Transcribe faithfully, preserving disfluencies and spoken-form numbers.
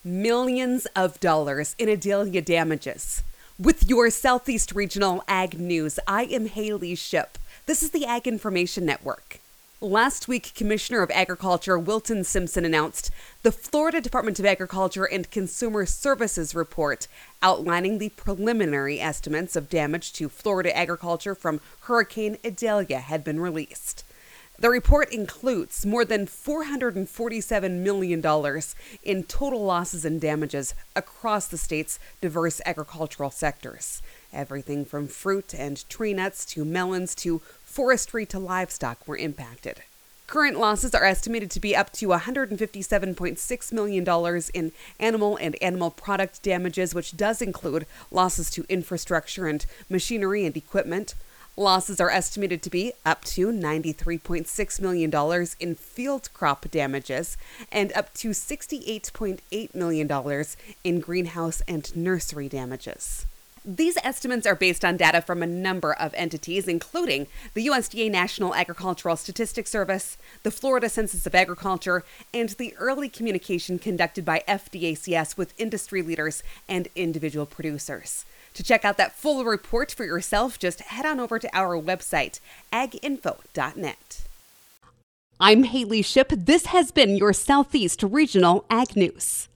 Millions of dollars in Adelia damages. With your Southeast Regional Ag News, I am Haley Ship. This is the Ag Information Network. Last week, Commissioner of Agriculture Wilton Simpson announced the Florida Department of Agriculture and Consumer Services report outlining the preliminary estimates of damage to Florida agriculture from Hurricane Idalia had been released. The report includes more than four hundred forty-seven million dollars in total losses and damages across the state's diverse agricultural sectors. Everything from fruit and tree nuts to melons to forestry to livestock were impacted. Current losses are estimated to be up to one hundred fifty-seven point six million dollars in animal and animal product damages, which does include losses to infrastructure and machinery and equipment. Losses are estimated to be up to ninety-three point six million dollars in field crop damages and up to sixty-eight point eight million dollars in greenhouse and nursery damages. These estimates are based on data from a number of entities, including the U S D A National Agricultural Statistics Service, the Florida Census of Agriculture, and the early communication conducted by F D A C S with industry leaders and individual producers. To check out that full report for yourself, just head on over to our website, ag info dot net. I'm Haley Ship. This has been your Southeast Regional Ag News.